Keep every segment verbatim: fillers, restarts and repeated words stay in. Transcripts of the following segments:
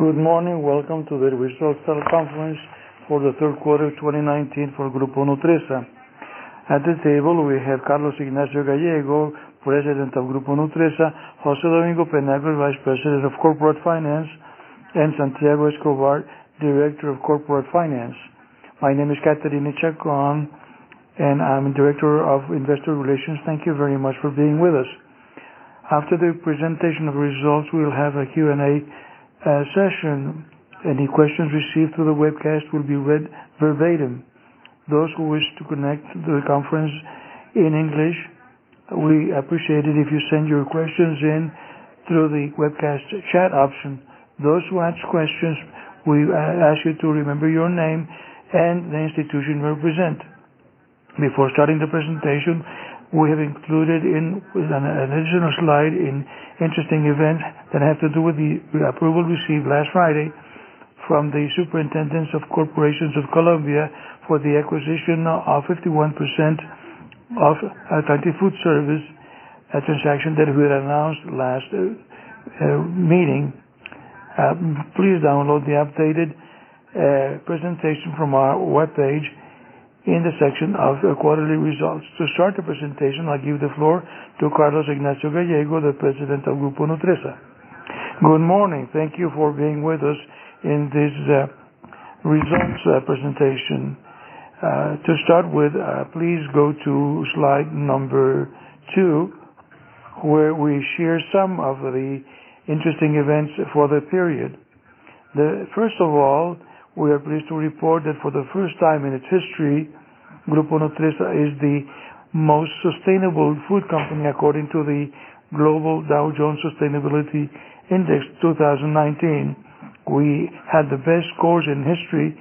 Good morning. Welcome to the results teleconference for the third quarter of twenty nineteen for Grupo Nutresa. At the table, we have Carlos Ignacio Gallego, President of Grupo Nutresa, Jose Domingo Penagos, Vice President of Corporate Finance, and Santiago Escobar, Director of Corporate Finance. My name is Caterina Chacon, and I'm Director of Investor Relations. Thank you very much for being with us. After the presentation of results, we'll have a Q and A uh, session. Any questions received through the webcast will be read verbatim. Those who wish to connect to the conference in English, we appreciate it if you send your questions in through the webcast chat option. Those who ask questions, we ask you to remember your name and the institution you represent. Before starting the presentation, we have included in an additional slide in interesting events that have to do with the approval received last Friday from the Superintendents of Corporations of Colombia for the acquisition of fifty-one percent of Atlantic Food Service, a transaction that we had announced last uh, uh, meeting. Uh, please download the updated uh, presentation from our webpage in the section of uh, quarterly results. To start the presentation, I'll give the floor to Carlos Ignacio Gallego, the President of Grupo Nutresa. Good morning. Thank you for being with us in this uh, results uh, presentation. Uh, to start with, uh, please go to slide number two, where we share some of the interesting events for the period. The, first of all, we are pleased to report that for the first time in its history, Grupo Nutresa is the most sustainable food company according to the Global Dow Jones Sustainability Index twenty nineteen. We had the best scores in history,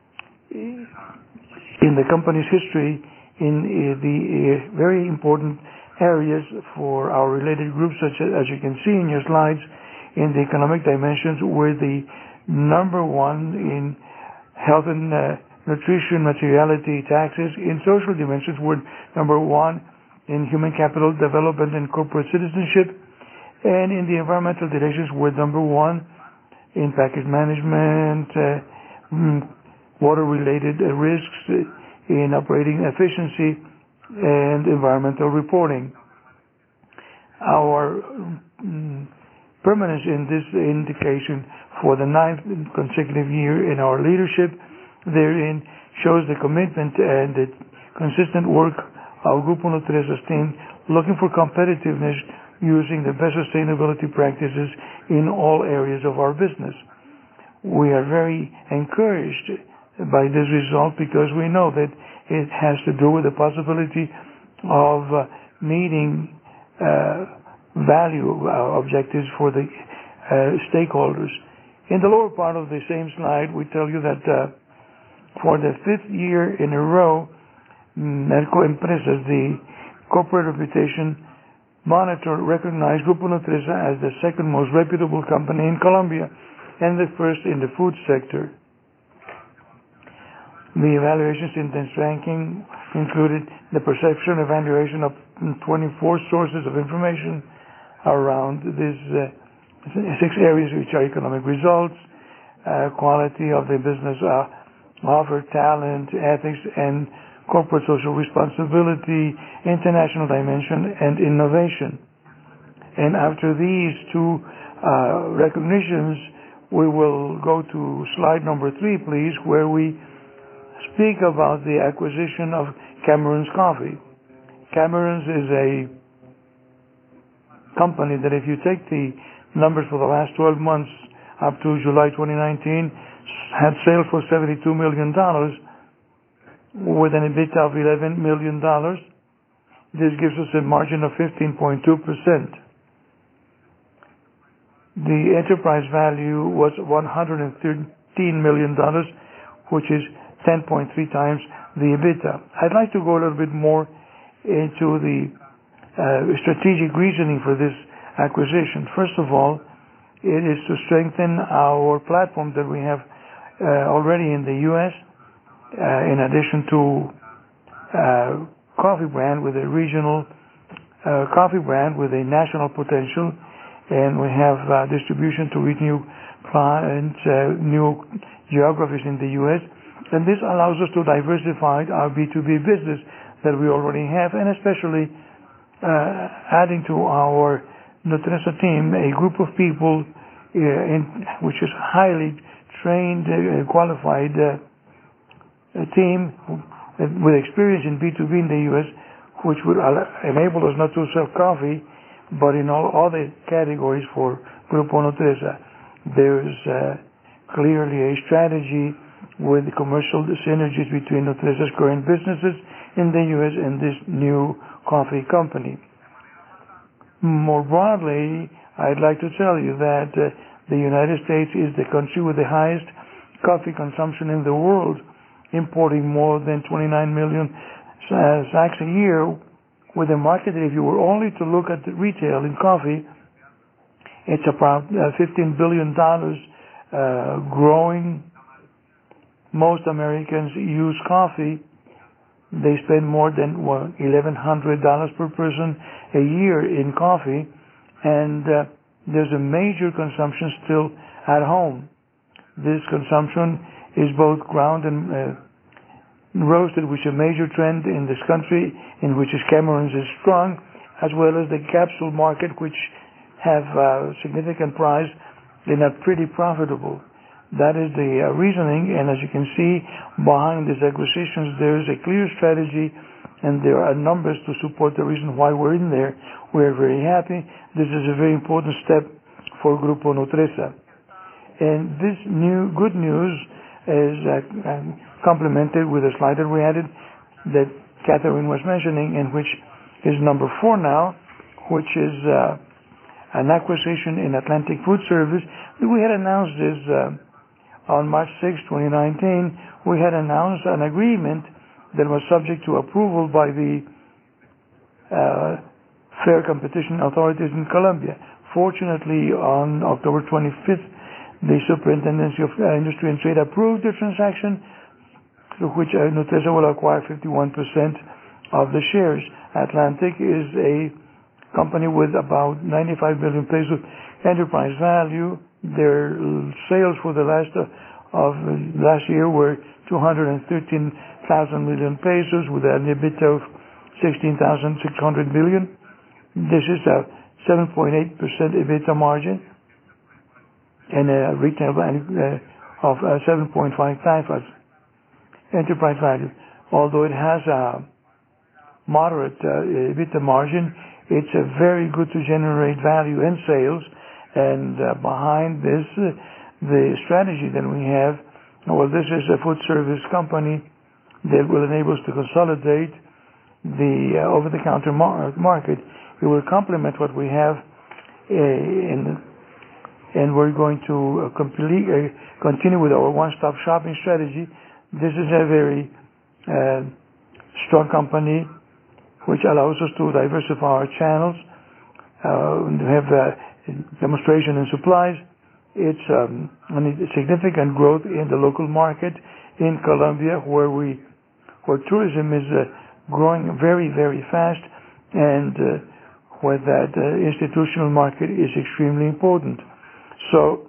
in the company's history, in uh, the uh, very important areas for our related groups, such as, as you can see in your slides, in the economic dimensions, we're the number one in health and uh, nutrition, materiality, taxes. In social dimensions, we're number one in human capital development and corporate citizenship. And in the environmental directions, we're number one in package management, uh, water-related uh, risks, uh, in operating efficiency, and environmental reporting. Our um, permanence in this indication for the ninth consecutive year in our leadership therein shows the commitment and the consistent work of Grupo Nutresa's team looking for competitiveness using the best sustainability practices in all areas of our business. We are very encouraged by this result because we know that it has to do with the possibility of uh, meeting uh, value uh, objectives for the uh, stakeholders. In the lower part of the same slide, we tell you that uh, for the fifth year in a row, Merco Empresas, the corporate reputation monitor, recognized Grupo Nutresa as the second most reputable company in Colombia and the first in the food sector. The evaluations in this ranking included the perception evaluation of twenty-four sources of information around these uh, six areas, which are economic results, uh, quality of the business uh, offer, talent, ethics, and corporate social responsibility, international dimension, and innovation. And after these two uh, recognitions, we will go to slide number three, please, where we speak about the acquisition of Cameron's Coffee. Cameron's is a company that, if you take the numbers for the last twelve months up to July twenty nineteen, had sales for seventy-two million dollars with an EBITDA of eleven million dollars. This gives us a margin of fifteen point two percent. The enterprise value was one hundred thirteen million dollars, which is ten point three times the EBITDA. I'd like to go a little bit more into the uh, strategic reasoning for this acquisition. First of all, it is to strengthen our platform that we have uh, already in the U S, uh, in addition to uh, coffee brand with a regional uh, coffee brand with a national potential, and we have uh, distribution to reach new clients, uh, new geographies in the U S, and this allows us to diversify our B two B business that we already have, and especially uh, adding to our Nutresa team a group of people uh, in, which is highly trained and uh, qualified uh, a team with experience in B two B in the U S, which would enable us not to sell coffee, but in all other categories for Grupo Nutresa. There's uh, clearly a strategy with the commercial synergies between Nutresa's current businesses in the U S and this new coffee company. More broadly, I'd like to tell you that uh, the United States is the country with the highest coffee consumption in the world, importing more than twenty-nine million uh, sacks a year, with a market that if you were only to look at the retail in coffee, it's about uh, fifteen billion dollars uh, growing. Most Americans use coffee. They spend more than well, eleven hundred dollars per person a year in coffee, and uh, there's a major consumption still at home. This consumption is both ground and uh, roasted, which is a major trend in this country, in which Cameron's is strong, as well as the capsule market, which have uh, significant price and are pretty profitable. That is the uh, reasoning, and as you can see behind these acquisitions, there is a clear strategy, and there are numbers to support the reason why we're in there. We're very happy. This is a very important step for Grupo Nutresa. And this new good news is uh, um, complemented with a slide that we added that Catherine was mentioning, and which is number four now, which is uh, an acquisition in Atlantic Food Service. We had announced this uh, on March sixth, twenty nineteen. We had announced an agreement that was subject to approval by the uh, fair competition authorities in Colombia. Fortunately, on October twenty-fifth, the Superintendency of uh, Industry and Trade approved the transaction, through which uh, Nutresa will acquire fifty-one percent of the shares. Atlantic is a company with about ninety-five million pesos enterprise value. Their sales for the last uh, of uh, last year were two hundred thirteen thousand million pesos, with an EBITDA of sixteen thousand six hundred million. This is a seven point eight percent EBITDA margin and a retail value uh, of uh, seven point five times enterprise value. Although it has a moderate uh, EBITDA margin, it's uh, very good to generate value and sales. And uh, behind this, uh, the strategy that we have, well, this is a food service company that will enable us to consolidate the uh, over-the-counter mar- market. It will complement what we have, uh, in, and we're going to uh, complete, uh, continue with our one-stop shopping strategy. This is a very uh, strong company which allows us to diversify our channels, uh, to have uh, demonstration and supplies. It's um, a significant growth in the local market in Colombia, where we, where tourism is uh, growing very, very fast, and uh, where that uh, institutional market is extremely important. So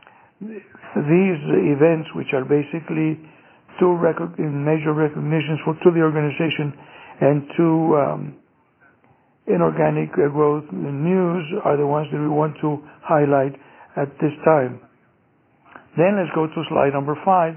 these events, which are basically two rec- major recognitions for to the organization and two um, inorganic uh, growth news, are the ones that we want to highlight at this time. Then let's go to slide number five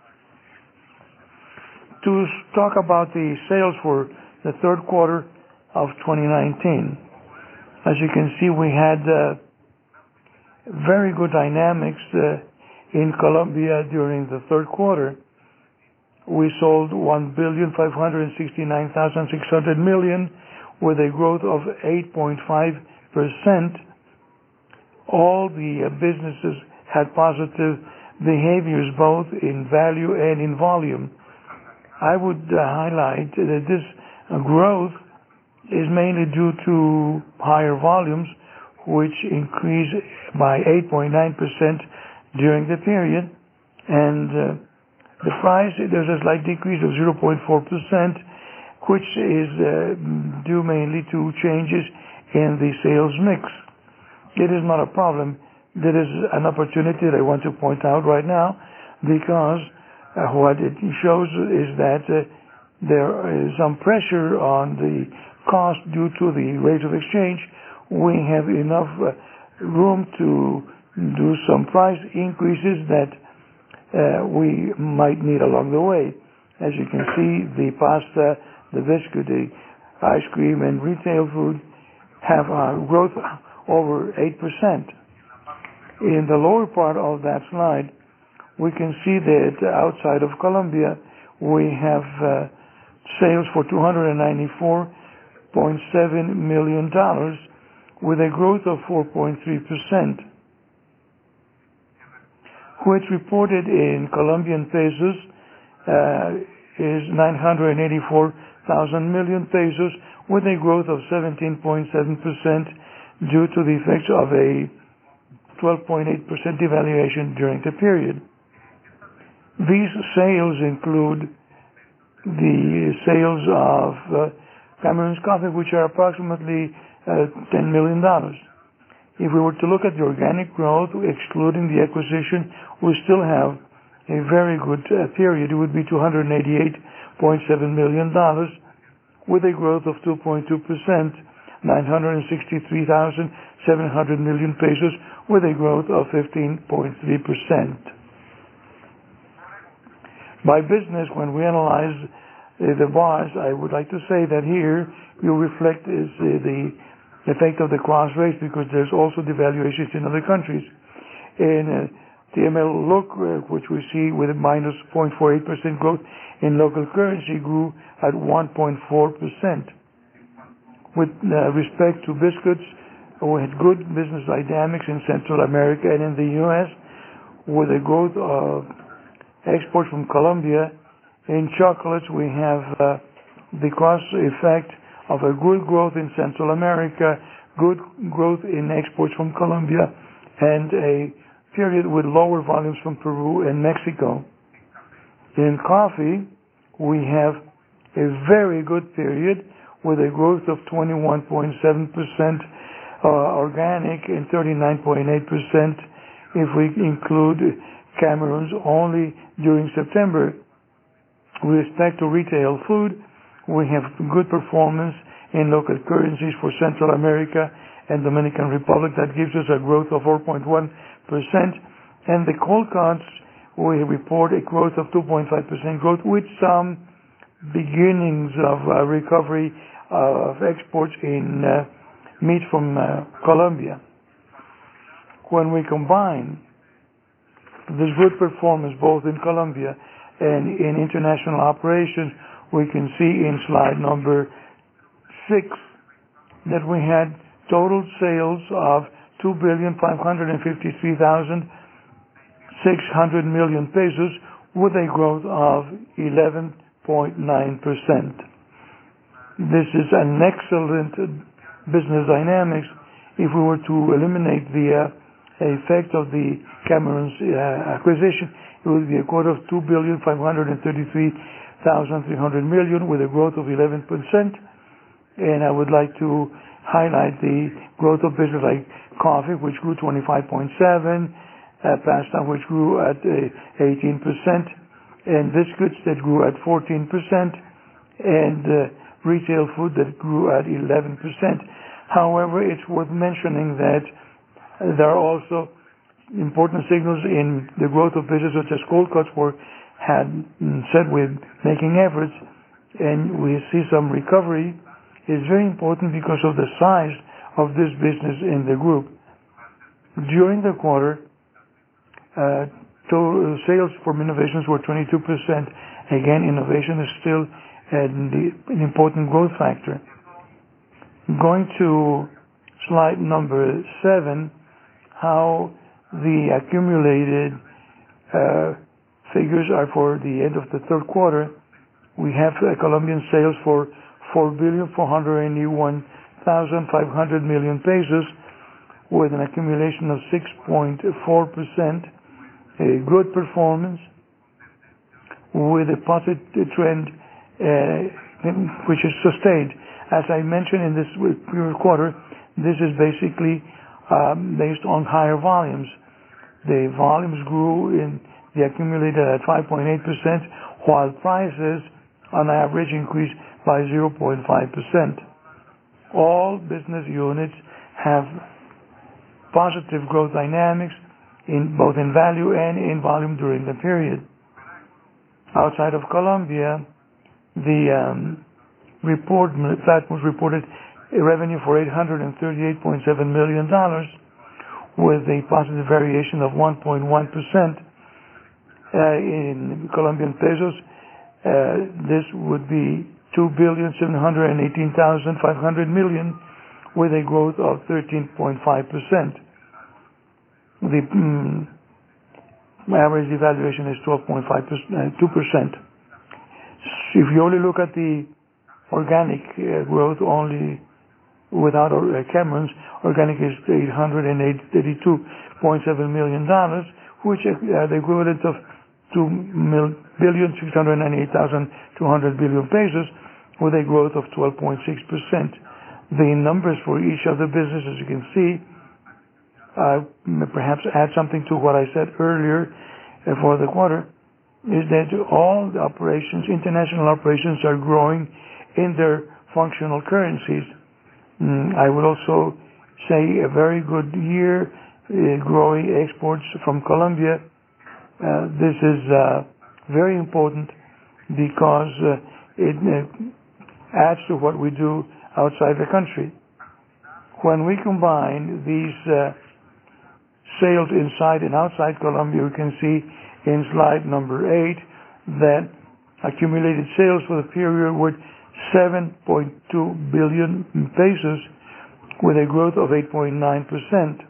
to talk about the sales for the third quarter of twenty nineteen. As you can see, we had uh, very good dynamics uh, in Colombia during the third quarter. We sold one billion five hundred sixty-nine thousand six hundred million with a growth of eight point five percent. All the uh, businesses had positive behaviors, both in value and in volume. I would uh, highlight that this uh, growth is mainly due to higher volumes, which increased by eight point nine percent during the period, and uh, the price, there's a slight decrease of zero point four percent, which is uh, due mainly to changes in the sales mix. It is not a problem there is an opportunity that I want to point out right now, because uh, what it shows is that uh, there is some pressure on the cost due to the rate of exchange. We have enough uh, room to do some price increases that uh, we might need along the way. As you can see, the pasta, the biscuit, the ice cream, and retail food have a growth over eight percent. In the lower part of that slide, we can see that outside of Colombia, we have uh, sales for two hundred ninety-four point seven million dollars with a growth of four point three percent, which reported in Colombian pesos uh, is nine hundred eighty-four thousand million pesos with a growth of seventeen point seven percent due to the effects of a twelve point eight percent devaluation during the period. These sales include the sales of uh, Cameroon's coffee, which are approximately uh, ten million dollars. If we were to look at the organic growth, excluding the acquisition, we still have a very good uh, period. It would be two hundred eighty-eight point seven million dollars with a growth of two point two percent, nine hundred sixty-three thousand seven hundred million pesos with a growth of fifteen point three percent. By business, when we analyze uh, the bars, I would like to say that here you reflect is uh, the effect of the cross rates, because there's also devaluations in other countries. In uh, T M L look, uh, which we see with a minus zero point four eight percent growth in local currency, grew at one point four percent. With uh, respect to biscuits, we had good business dynamics in Central America and in the U S with a growth of exports from Colombia. In chocolates, we have uh, the cross effect of a good growth in Central America, good growth in exports from Colombia, and a period with lower volumes from Peru and Mexico. In coffee, we have a very good period with a growth of twenty-one point seven percent uh, organic and thirty-nine point eight percent if we include Cameroon's only during September. With respect to retail food, we have good performance in local currencies for Central America and Dominican Republic. That gives us a growth of four point one percent. And the cold cuts, we report a growth of two point five percent growth with some beginnings of uh, recovery uh, of exports in uh, meat from uh, Colombia. When we combine this good performance both in Colombia and in international operations, we can see in slide number six that we had total sales of two billion five hundred fifty-three thousand six hundred million pesos with a growth of eleven point nine percent. This is an excellent business dynamics. If we were to eliminate the uh, effect of the Cameroon's uh, acquisition, it would be a growth of two billion five hundred thirty-three thousand three hundred million with a growth of eleven percent. And I would like to highlight the growth of business like coffee, which grew twenty-five point seven, uh, pasta, which grew at uh, eighteen percent, and biscuits that grew at fourteen percent, and uh, retail food that grew at eleven percent. However, it's worth mentioning that uh, there are also important signals in the growth of business, such as cold cuts were had said with making efforts, and we see some recovery. Is very important because of the size of this business in the group. During the quarter, uh, total sales from innovations were twenty-two percent. Again, innovation is still an, an important growth factor. Going to slide number seven, how the accumulated uh, figures are for the end of the third quarter. We have uh, Colombian sales for four billion four hundred eighty-one thousand five hundred million pesos with an accumulation of six point four percent, a good performance with a positive trend uh, which is sustained. As I mentioned in this previous quarter, this is basically um, based on higher volumes. The volumes grew in the accumulated at five point eight percent, while prices on average increased by zero point five percent. All business units have positive growth dynamics in both in value and in volume during the period. Outside of Colombia, the um, report platforms reported a revenue for eight hundred thirty-eight point seven million dollars, with a positive variation of one point one percent. Uh, in Colombian pesos, uh, this would be two billion seven hundred eighteen thousand five hundred million, with a growth of thirteen point five percent. The um, average devaluation is twelve point five percent, two percent. If you only look at the organic uh, growth, only without uh, Cameron's, organic is eight hundred eighty-two point seven million dollars, which is uh, the equivalent of two billion six hundred ninety-eight thousand two hundred billion pesos, with a growth of twelve point six percent. The numbers for each of the businesses, you can see, uh, perhaps add something to what I said earlier uh, for the quarter, is that all the operations, international operations, are growing in their functional currencies. Mm, I would also say a very good year uh, growing exports from Colombia. Uh, this is uh, very important because uh, it uh, adds to what we do outside the country. When we combine these uh, sales inside and outside Colombia, we can see in slide number eight that accumulated sales for the period were seven point two billion pesos, with a growth of eight point nine percent.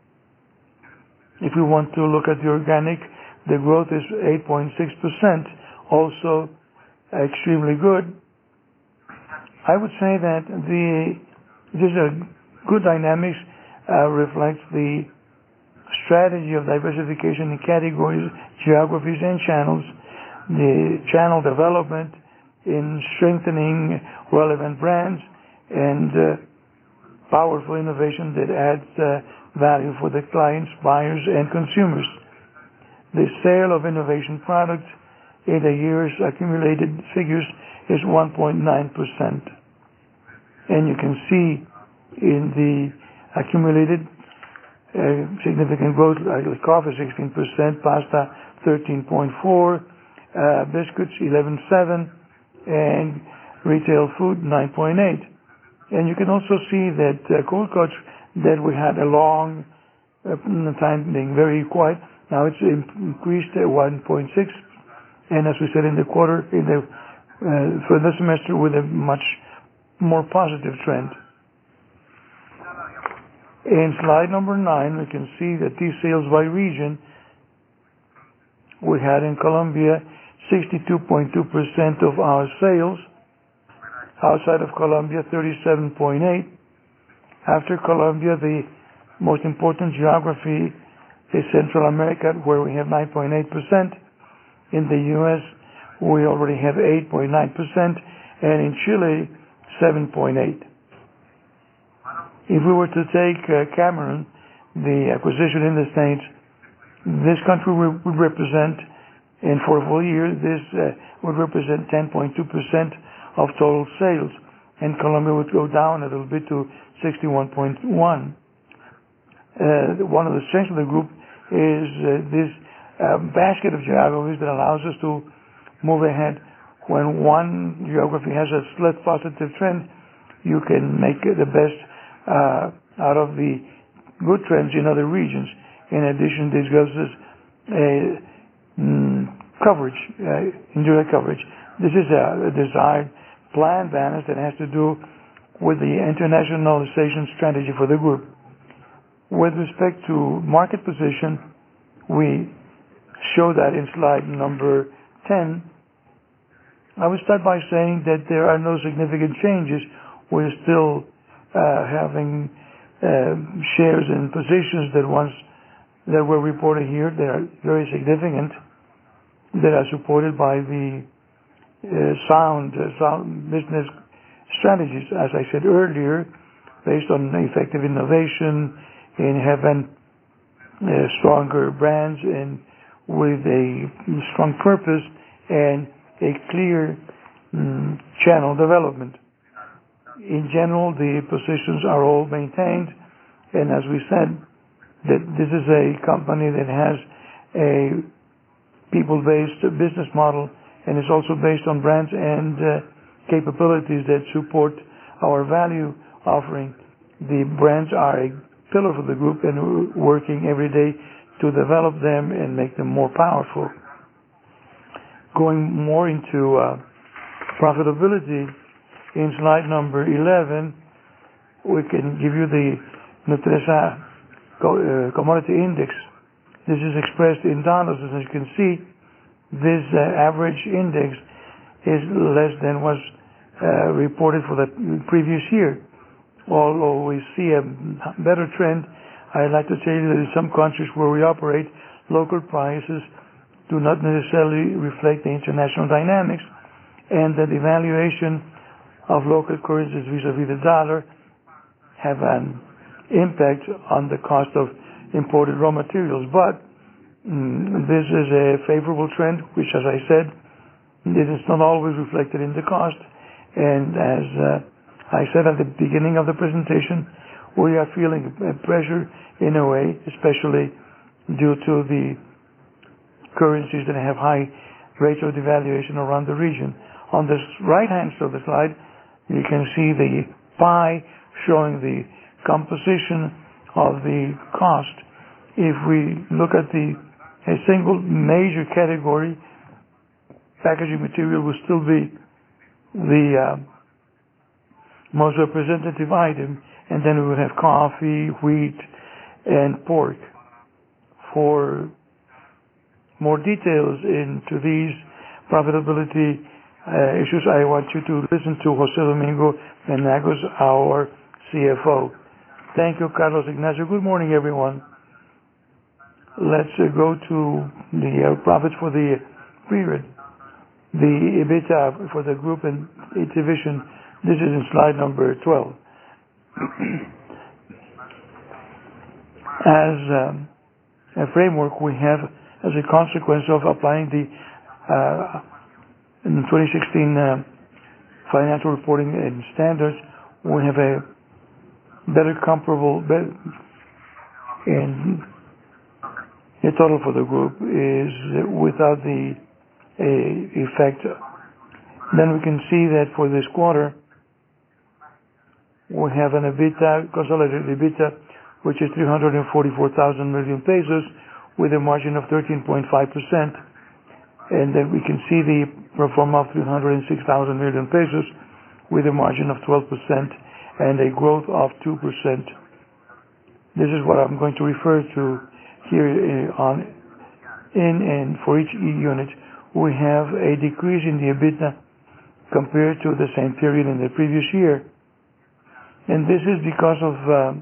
If we want to look at the organic, the growth is eight point six percent, also extremely good. I would say that the this a good dynamics uh, reflects the strategy of diversification in categories, geographies, and channels, the channel development in strengthening relevant brands, and uh, powerful innovation that adds uh, value for the clients, buyers, and consumers. The sale of innovation products in the year's accumulated figures is one point nine percent. And you can see in the accumulated uh, significant growth, like coffee sixteen percent, pasta thirteen point four, uh, biscuits eleven point seven, and retail food nine point eight. And you can also see that uh, cold cuts, that we had a long uh, time being very quiet, now it's increased at one point six, and as we said in the quarter, in the uh, for the semester, with a much more positive trend. In slide number nine, we can see that these sales by region, we had in Colombia sixty-two point two percent of our sales, outside of Colombia thirty-seven point eight. After Colombia, the most important geography is Central America, where we have nine point eight percent. In the U S, we already have eight point nine percent, and in Chile, seven point eight. If we were to take uh, Cameron, the acquisition in the States, this country would represent, and for a full year, this uh, would represent ten point two percent of total sales, and Colombia would go down a little bit to sixty-one point one. Uh, one of the strengths of the group is uh, this uh, basket of geographies that allows us to move ahead. When one geography has a slight positive trend, you can make the best uh, out of the good trends in other regions. In addition, this gives us a mm, coverage, uh, indirect coverage. This is a, a desired plan balance that has to do with the internationalization strategy for the group. With respect to market position, we show that in slide number ten. I would start by saying that there are no significant changes. We're still uh, having uh, shares and positions that once that were reported here. They are very significant, that are supported by the uh, sound, uh, sound business strategies, as I said earlier, based on effective innovation in having uh, stronger brands and with a strong purpose and a clear um, channel development. In general, the positions are all maintained, and as we said, that this is a company that has a people-based business model and is also based on brands and uh, capabilities that support our value offering. The brands are a pillar for the group, and we're working every day to develop them and make them more powerful. Going more into uh, profitability, in slide number eleven, we can give you the Nutresa uh, commodity index. This is expressed in dollars. As you can see, this uh, average index is less than was uh, reported for the previous year. Although we see a better trend, I'd like to tell you that in some countries where we operate, local prices do not necessarily reflect the international dynamics, and that the valuation of local currencies vis-a-vis the dollar have an impact on the cost of imported raw materials. But mm, this is a favorable trend, which, as I said, it is not always reflected in the cost. And as uh, I said at the beginning of the presentation, we are feeling a pressure in a way, especially due to the currencies that have high rates of devaluation around the region. On the right-hand side of the slide, you can see the pie showing the composition of the cost. If we look at the a single major category, packaging material will still be the uh, most representative item, and then we would have coffee, wheat, and pork. For more details into these profitability uh, issues, I want you to listen to Jose Domingo Penagos, our C F O. Thank you, Carlos Ignacio. Good morning, everyone. Let's uh, go to the uh, profits for the period. The EBITDA for the group and its division, this is in slide number twelve. As um, a framework, we have, as a consequence of applying the uh, in twenty sixteen uh, financial reporting and standards, we have a better comparable, better, and the total for the group is without the uh, effect. Then we can see that for this quarter, we have an EBITDA, consolidated EBITDA, which is three hundred forty-four thousand million pesos with a margin of thirteen point five percent. And then we can see the pro forma of three hundred six thousand million pesos with a margin of twelve percent and a growth of two percent. This is what I'm going to refer to here on in and for each unit. We have a decrease in the EBITDA compared to the same period in the previous year. And this is because of uh,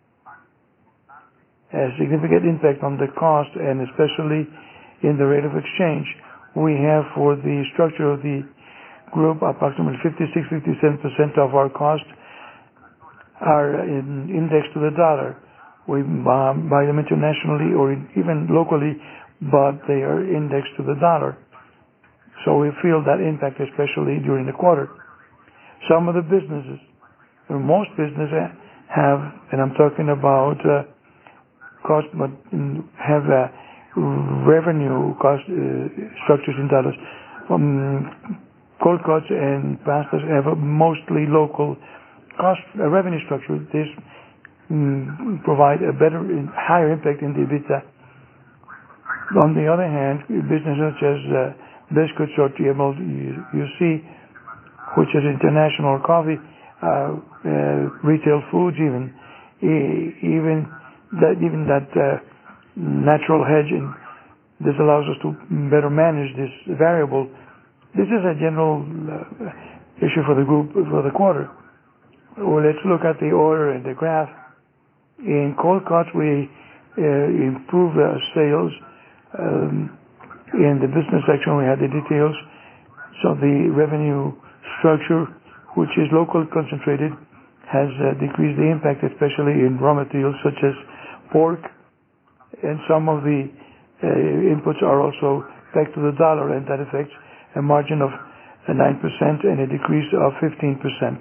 a significant impact on the cost and especially in the rate of exchange. We have for the structure of the group approximately fifty-six to fifty-seven percent of our costs are in indexed to the dollar. We um, buy them internationally or even locally, but they are indexed to the dollar. So we feel that impact especially during the quarter. Some of the businesses, or most businesses have, and I'm talking about uh, cost, but have uh, revenue cost uh, structures in dollars. Um, cold cuts and pastas have a mostly local cost uh, revenue structure. This um, provide a better, higher impact in the EBITDA. On the other hand, businesses such as uh, biscuits or T M O, you, you see, which is international coffee, uh, uh, retail foods, even even that even that uh, natural hedging. This allows us to better manage this variable. This is a general uh, issue for the group for the quarter. Well, let's look at the order and the graph. In cold cuts, we uh, improve uh, sales. Um, in the business section, we had the details. So the revenue structure, which is locally concentrated, has uh, decreased the impact, especially in raw materials such as pork, and some of the uh, inputs are also pegged to the dollar, and that affects a margin of nine percent and a decrease of fifteen percent.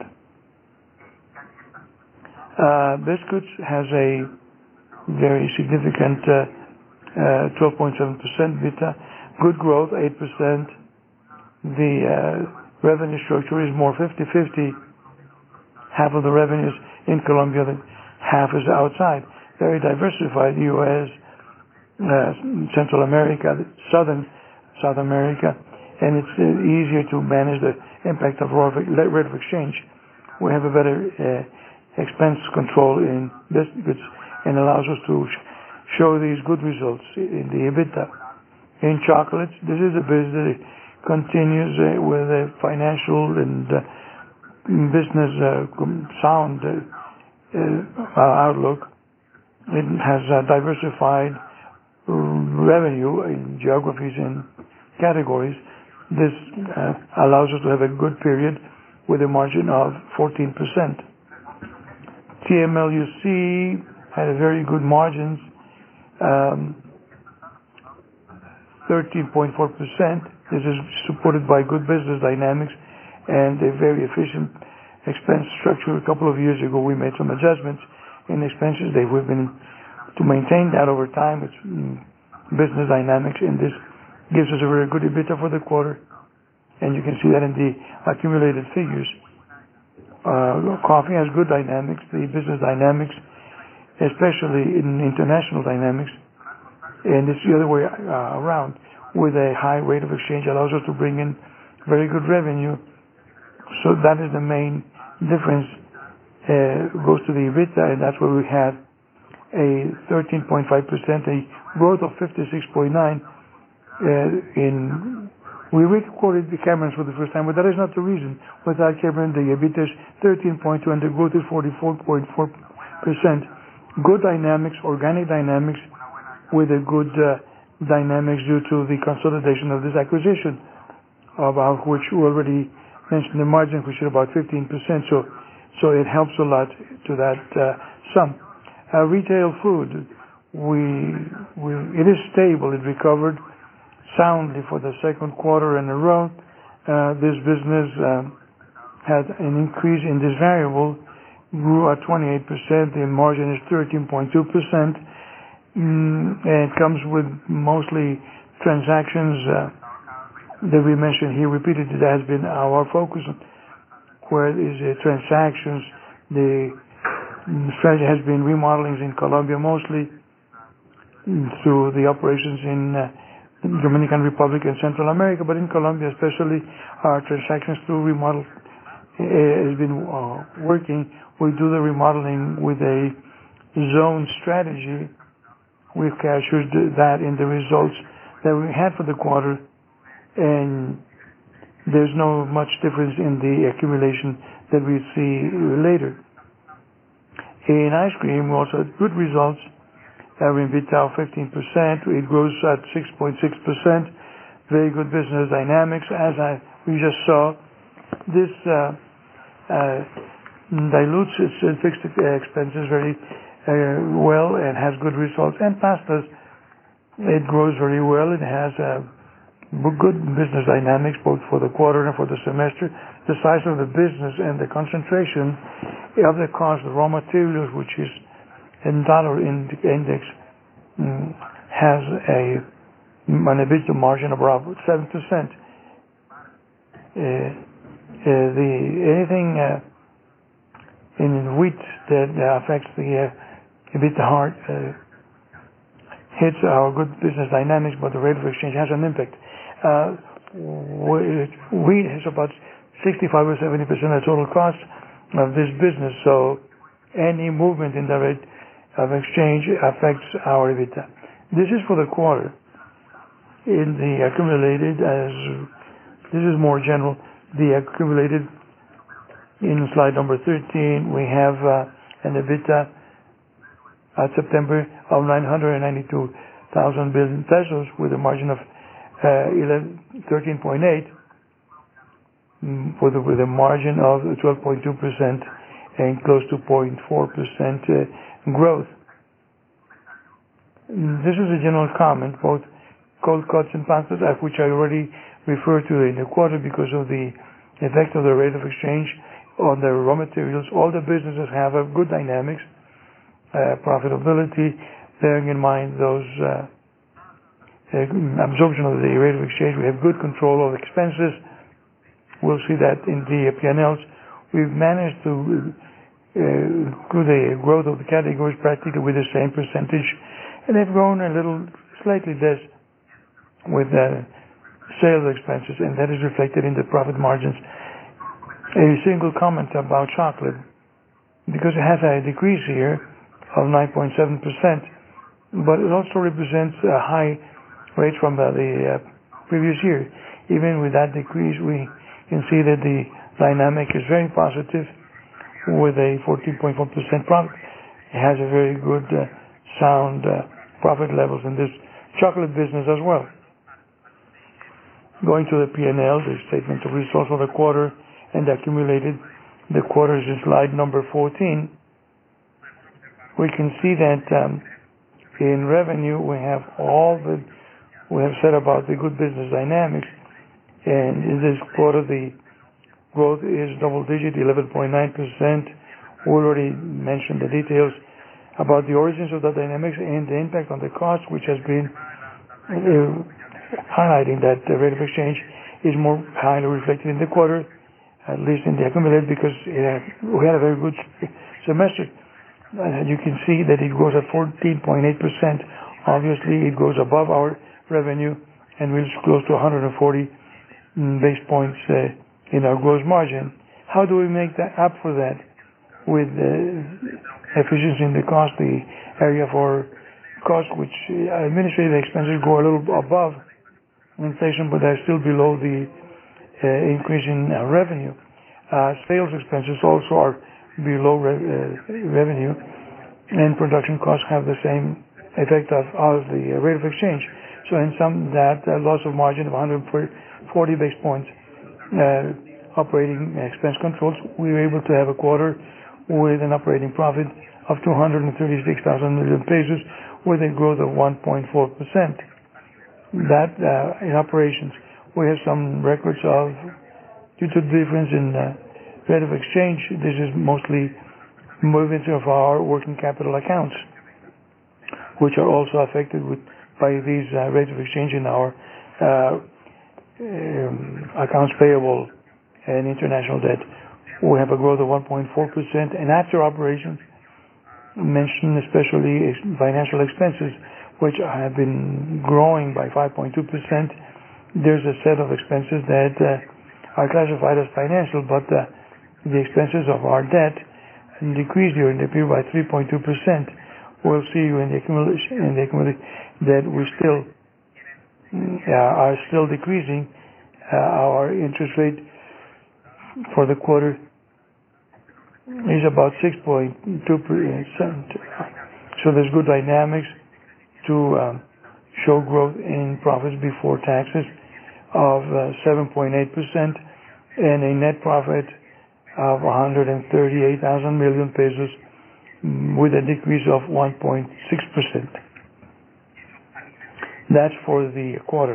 Uh, biscuits has a very significant uh, uh, twelve point seven percent beta, good growth, eight percent. The uh, revenue structure is more fifty fifty. Half of the revenues in Colombia, half is outside. Very diversified, U S, uh, Central America, Southern South America, and it's uh, easier to manage the impact of raw rate of exchange. We have a better uh, expense control in biscuits and allows us to sh show these good results in the EBITDA. In chocolates, this is a business that continues uh, with a financial and uh, business uh, sound uh, uh, outlook. It has uh, diversified revenue in geographies and categories. This uh, allows us to have a good period with a margin of fourteen percent. T M L U C had a very good margins, um, thirteen point four percent. This is supported by good business dynamics and a very efficient expense structure. A couple of years ago, we made some adjustments in expenses. They have been to maintain that over time. It's mm, business dynamics, and this gives us a very good EBITDA for the quarter, and you can see that in the accumulated figures. Uh, coffee has good dynamics, the business dynamics, especially in international dynamics, and it's the other way uh, around. With a high rate of exchange allows us to bring in very good revenue. So that is the main difference, uh, goes to the EBITDA, and that's where we had a thirteen point five percent, a growth of fifty-six point nine. Uh, in we recorded the Cameron's for the first time, but that is not the reason. Without Cameron, the EBITDA is thirteen point two, and the growth is forty-four point four percent. Good dynamics, organic dynamics, with a good uh, dynamics due to the consolidation of this acquisition, about which we already mentioned the margin, which is about fifteen percent. So, so it helps a lot to that uh, sum. Uh, retail food, we, we it is stable. It recovered soundly for the second quarter in a row. Uh, this business um, had an increase in this variable, grew at twenty-eight percent. The margin is thirteen point two percent. Mm, and it comes with mostly transactions uh, that we mentioned here repeatedly. That has been our focus, where is uh, transactions. The strategy has been remodelings in Colombia mostly, through the operations in uh, the Dominican Republic and Central America, but in Colombia especially, our transactions through remodel uh, has been uh, working. We do the remodeling with a zone strategy. We've captured that in the results that we had for the quarter, and there's no much difference in the accumulation that we see later. In ice cream, we also had good results. Our EBITDA of fifteen percent. It grows at six point six percent. Very good business dynamics. As I, we just saw, this uh, uh, dilutes its fixed expenses very Uh, well and has good results. And pastas, it grows very well. It has uh, good business dynamics both for the quarter and for the semester. The size of the business and the concentration of the cost of raw materials, which is in dollar index, um, has a an EBITDA margin of around seven percent. Uh, uh, the anything uh, in wheat that uh, affects the uh, EBITDA hard uh, hits our good business dynamics, but the rate of exchange has an impact. Uh, wheat has about sixty-five or seventy percent of the total cost of this business, so any movement in the rate of exchange affects our EBITDA. This is for the quarter. In the accumulated, as this is more general, the accumulated in slide number thirteen, we have uh, an EBITDA at September of nine hundred ninety-two thousand billion pesos with a margin of uh, thirteen point eight with a, with a margin of twelve point two percent and close to zero point four percent uh, growth. This is a general comment, both cold cuts and pastas, which I already referred to in the quarter because of the effect of the rate of exchange on the raw materials. All the businesses have a good dynamics, uh, profitability, bearing in mind those uh, absorption of the rate of exchange. We have good control of expenses. We'll see that in the P and Ls. We've managed to uh, do the growth of the categories practically with the same percentage, and they've grown a little, slightly less with uh, sales expenses, and that is reflected in the profit margins. A single comment about chocolate, because it has a decrease here of nine point seven percent, but it also represents a high rate from uh, the uh, previous year. Even with that decrease, we can see that the dynamic is very positive with a fourteen point four percent profit. It has a very good, uh, sound uh, profit levels in this chocolate business as well. Going to the P and L, the statement of results for the quarter and accumulated, the quarter is in slide number fourteen. We can see that um, in revenue we have all the, we have said about the good business dynamics, and in this quarter the growth is double digit, eleven point nine percent. We already mentioned the details about the origins of the dynamics and the impact on the cost, which has been uh, highlighting that the rate of exchange is more highly reflected in the quarter, at least in the accumulated, because it had, we had a very good semester. Uh, you can see that it goes at fourteen point eight percent. Obviously, it goes above our revenue and reaches close to one hundred forty base points uh, in our gross margin. How do we make that up for that? With uh, efficiency in the cost, the area for cost, which uh, administrative expenses go a little above inflation, but they're still below the uh, increase in uh, revenue. Uh, sales expenses also are below re uh, revenue, and production costs have the same effect of, of the rate of exchange. So in some, that uh, loss of margin of one hundred forty base points, uh, operating expense controls, we were able to have a quarter with an operating profit of two hundred thirty-six thousand million pesos with a growth of one point four percent. That uh, in operations, we have some records of, due to the difference in uh, rate of exchange, this is mostly movements of our working capital accounts, which are also affected with by these uh, rates of exchange in our uh, um, accounts payable and international debt. We have a growth of one point four percent, and after operations, mentioned especially financial expenses, which have been growing by five point two percent. There's a set of expenses that uh, are classified as financial, but uh, the expenses of our debt decreased during the period by three point two percent. We'll see in the accumulation, in the accumulation that we still uh, are still decreasing. Uh, our interest rate for the quarter is about six point two percent. So there's good dynamics to um, show growth in profits before taxes of uh, seven point eight percent and a net profit of one hundred thirty-eight thousand million pesos with a decrease of one point six percent. That's for the quarter.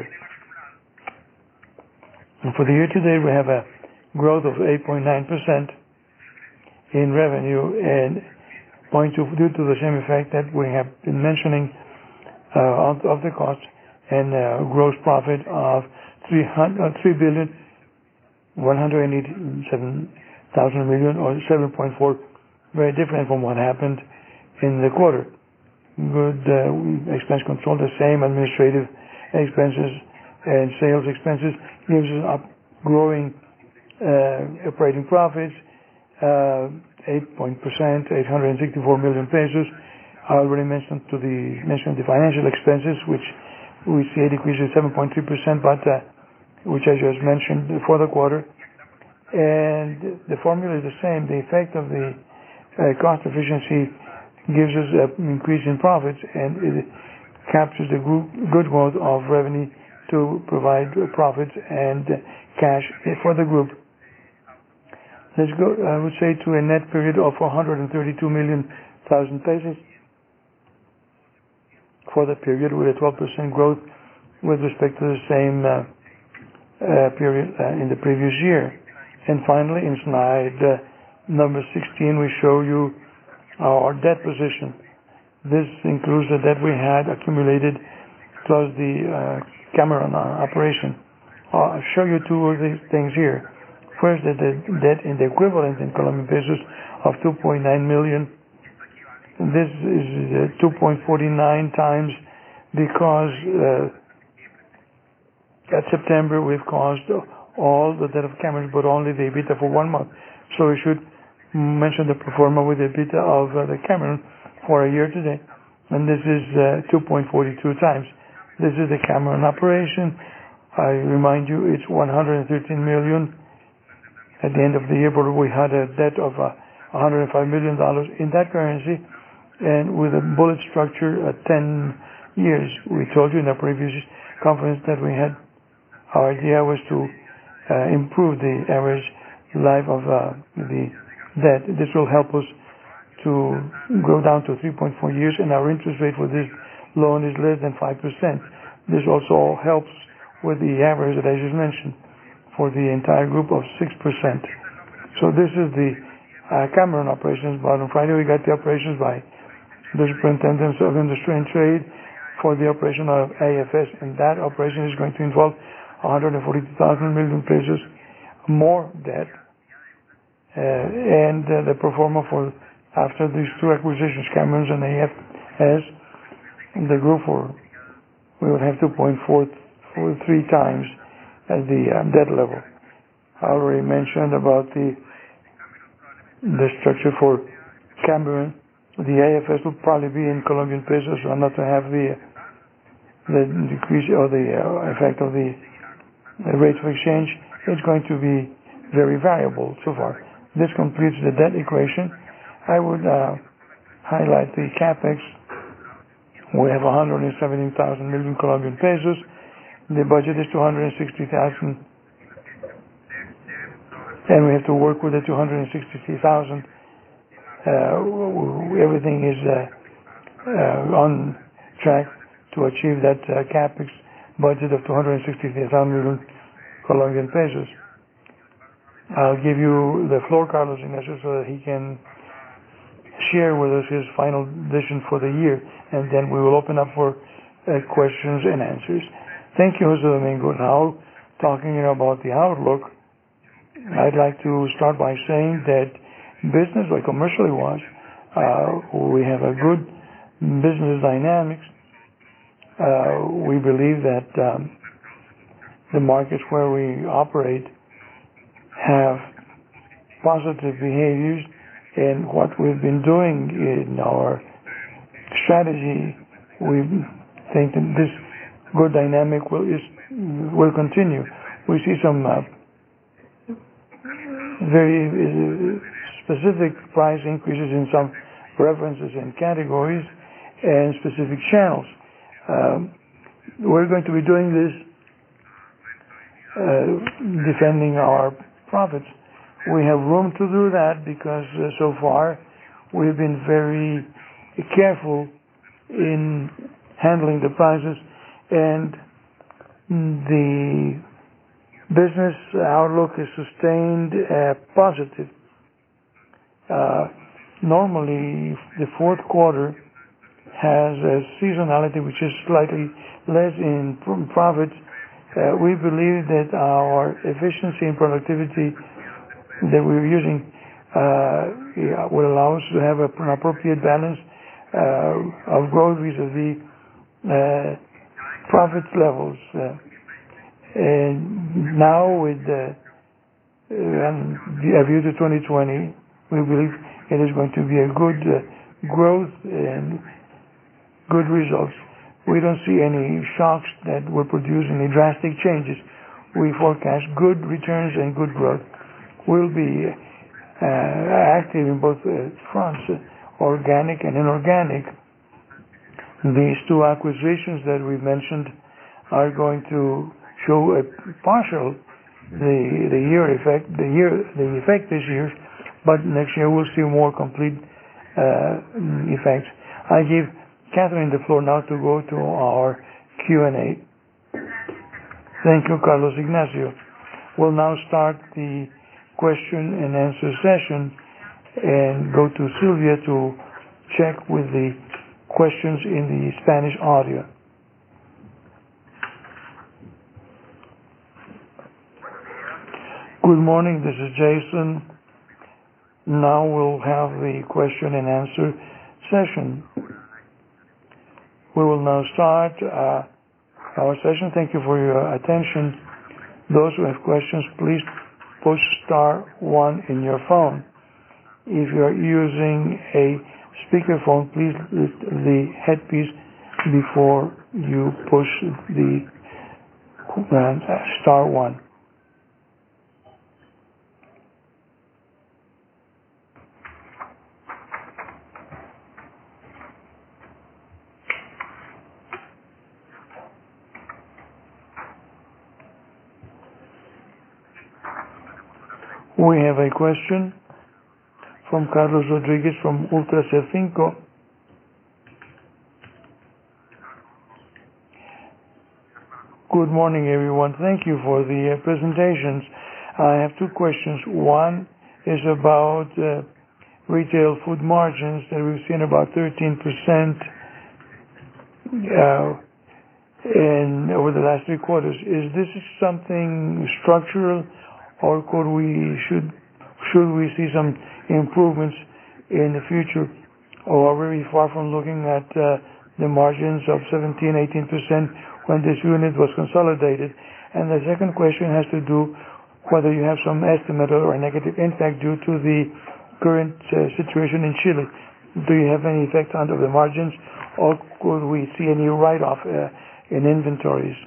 And for the year to date, we have a growth of eight point nine percent in revenue, and point to, due to the same effect that we have been mentioning uh, of, of the cost, and uh, gross profit of three billion one hundred eighty-seven thousand million, or seven point four, very different from what happened in the quarter. Good uh, expense control, the same administrative expenses and sales expenses gives us up growing uh, operating profits, uh, eight percent, eight hundred sixty-four million pesos. I already mentioned to the mentioned the financial expenses, which we see a decrease of seven point three percent, but uh, which I just mentioned for the quarter. And the formula is the same. The effect of the uh, cost efficiency gives us an increase in profits, and it captures the group, good growth of revenue to provide profits and cash for the group. Let's go, I would say, to a net period of four hundred thirty-two million thousand pesos. for the period, with a twelve percent growth with respect to the same uh, uh, period uh, in the previous year. And finally, in slide uh, number sixteen, we show you our debt position. This includes the debt we had accumulated plus the uh, Cameron operation. I'll show you two of these things here. First, the debt in the equivalent in Colombian pesos of two point nine million. This is uh, two point four nine times because uh, at September we've caused all the debt of Cameron, but only the EBITDA for one month. So we should mention the pro forma with the EBITDA of uh, the Cameron for a year today. And this is uh, two point four two times. This is the Cameron operation. I remind you, it's one hundred thirteen million at the end of the year, but we had a debt of uh, one hundred five million dollars in that currency, and with a bullet structure at ten years. We told you in the previous conference that we had, our idea was to uh, improve the average life of uh, the debt. This will help us to go down to three point four years, and our interest rate for this loan is less than five percent. This also helps with the average that I just mentioned for the entire group of six percent. So this is the uh, Cameron operations, but on Friday we got the operations by the Superintendents of Industry and Trade for the operation of A F S, and that operation is going to involve one hundred forty-two thousand million pesos more debt, uh, and uh, the pro forma for after these two acquisitions, Cameron's and A F S, the group for we would have two point four three times at the uh, debt level. I already mentioned about the the structure for Cameron. The A F S will probably be in Colombian pesos, so not to have the the decrease or the uh, effect of the, the rate of exchange. It's going to be very variable so far. This completes the debt equation. I would uh, highlight the CapEx. We have one hundred seventeen thousand million Colombian pesos. The budget is two hundred sixty thousand, and we have to work with the two hundred sixty-three thousand. Uh, everything is uh, uh, on track to achieve that uh, CapEx budget of two hundred sixty-three thousand million Colombian pesos. I'll give you the floor, Carlos Ignacio, so that he can share with us his final vision for the year, and then we will open up for uh, questions and answers. Thank you, Jose Domingo. Now, talking about the outlook, I'd like to start by saying that business, like commercially wise, uh, we have a good business dynamics. Uh, we believe that um, the markets where we operate have positive behaviors, and what we've been doing in our strategy, we think that this good dynamic will is, will continue. We see some uh, very uh, specific price increases in some references and categories and specific channels. Um, we're going to be doing this uh, defending our profits. We have room to do that because uh, so far we've been very careful in handling the prices, and the business outlook is sustained uh, positive. Uh, normally, the fourth quarter has a seasonality which is slightly less in profits. Uh, we believe that our efficiency and productivity that we're using uh, will allow us to have a, an appropriate balance uh, of growth vis-a-vis uh, profit levels. Uh, and now with uh, a view to twenty twenty, we believe it is going to be a good uh, growth and good results. We don't see any shocks that will produce any drastic changes. We forecast good returns and good growth. We'll be uh, active in both uh, fronts, uh, organic and inorganic. These two acquisitions that we mentioned are going to show a partial the the year effect, the year the effect this year, but next year we'll see more complete uh, effects. I give Catherine the floor now to go to our Q and A. Thank you, Carlos Ignacio. We'll now start the question and answer session and go to Sylvia to check with the questions in the Spanish audio. Good morning, this is Jason. Now we'll have the question and answer session. We will now start uh, our session. Thank you for your attention. Those who have questions, please push star one in your phone. If you are using a speakerphone, please lift the headpiece before you push the uh, star one. We have a question from Carlos Rodriguez from Ultra C five. Good morning, everyone. Thank you for the uh, presentations. I have two questions. One is about uh, retail food margins that we've seen about thirteen percent uh, in over the last three quarters. Is this something structural, or could we should should we see some improvements in the future? Or are we far from looking at uh, the margins of seventeen, eighteen percent when this unit was consolidated? And the second question has to do whether you have some estimate or a negative impact due to the current uh, situation in Chile. Do you have any effect on the margins, or could we see any write-off uh, in inventories?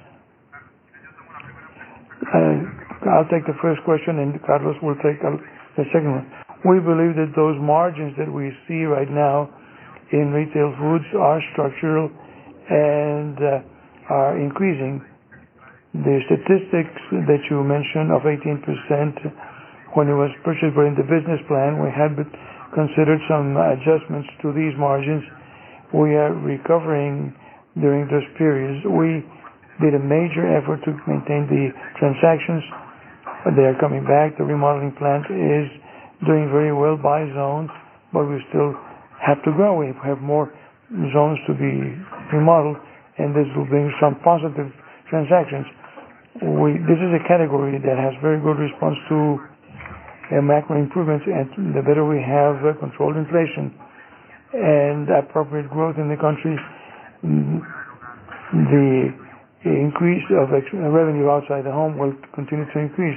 Uh, I'll take the first question, and Carlos will take the second one. We believe that those margins that we see right now in retail foods are structural and uh, are increasing. The statistics that you mentioned of eighteen percent when it was purchased in the business plan, we had considered some adjustments to these margins. We are recovering during those periods. We did a major effort to maintain the transactions. They are coming back. The remodeling plant is doing very well by zones, but we still have to grow. We have more zones to be remodeled, and this will bring some positive transactions. We, this is a category that has very good response to uh, macro improvements, and the better we have uh, controlled inflation and appropriate growth in the country, the increase of revenue outside the home will continue to increase.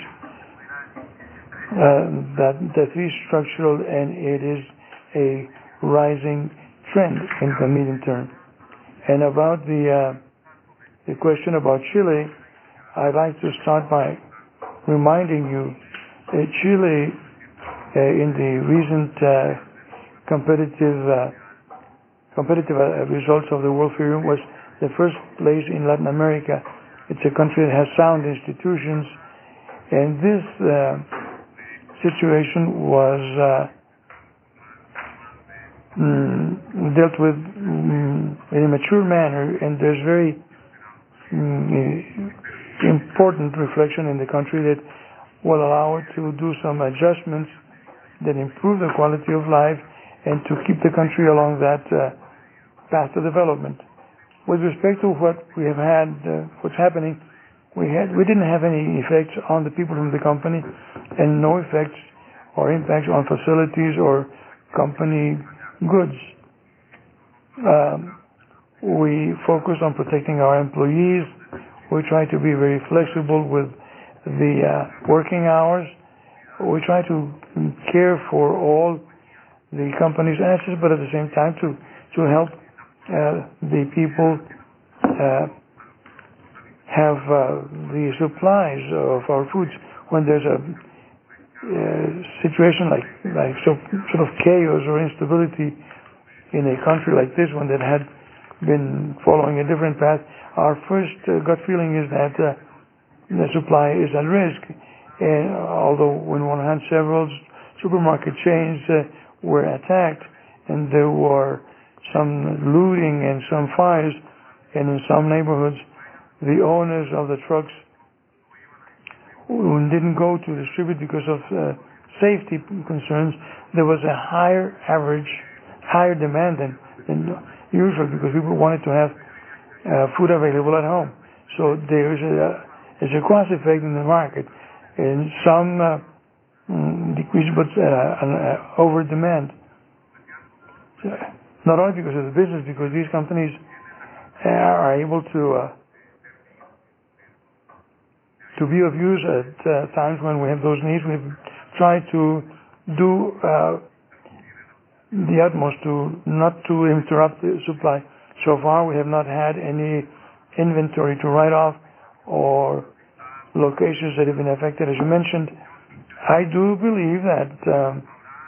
Uh, that that is structural, and it is a rising trend in the medium term. And about the uh, the question about Chile, I'd like to start by reminding you that Chile, uh, in the recent uh, competitive uh, competitive uh, results of the World Food was the first place in Latin America. It's a country that has sound institutions, and this uh, situation was uh, mm, dealt with mm, in a mature manner, and there's very mm, important reflection in the country that will allow it to do some adjustments that improve the quality of life and to keep the country along that uh, path to development. With respect to what we have had, uh, what's happening, we had we didn't have any effects on the people from the company, and no effects or impacts on facilities or company goods. Um, we focus on protecting our employees. We try to be very flexible with the uh, working hours. We try to care for all the company's assets, but at the same time to to help Uh, the people uh, have uh, the supplies of our foods. When there's a uh, situation like like so, sort of chaos or instability in a country like this one that had been following a different path, our first uh, gut feeling is that uh, the supply is at risk. And although on one hand several supermarket chains uh, were attacked, and there were some looting and some fires, and in some neighborhoods, the owners of the trucks who didn't go to distribute because of uh, safety concerns. There was a higher average, higher demand than, than usual because people wanted to have uh, food available at home. So there is a, there's a cross effect in the market, and some uh, decrease, but uh, uh, over demand. So, not only because of the business, because these companies are able to uh, to be of use at uh, times when we have those needs. We've tried to do uh, the utmost to not to interrupt the supply. So far, we have not had any inventory to write off or locations that have been affected, as you mentioned. I do believe that um,